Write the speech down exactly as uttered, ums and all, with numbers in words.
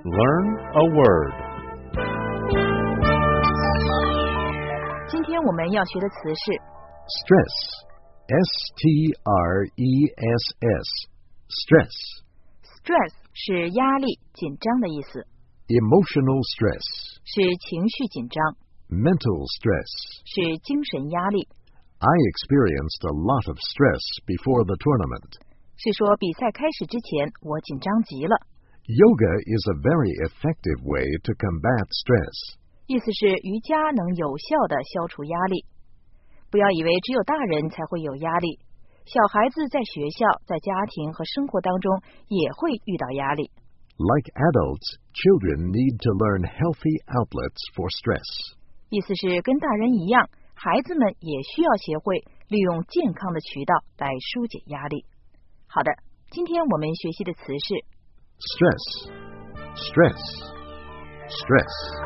Learn a word. 今天我们要学的词是 Stress. S T R E S S. Stress. stress 是压力、紧张的意思， Emotional stress. 是情绪紧张， Mental stress. 是精神压力， I experienced a lot of stress before the tournament. 是说比赛开始之前我紧张极了。 Yoga is a very effective way to combat stress. 意思是瑜伽能有效地消除压力。不要以为只有大人才会有压力，小孩子在学校、在家庭和生活当中也会遇到压力。 Like adults, children need to learn healthy outlets for stress. 意思是跟大人一样，孩子们也需要学会利用健康的渠道来疏解压力。好的，今天我们学习的词是 Stress. Stress. Stress.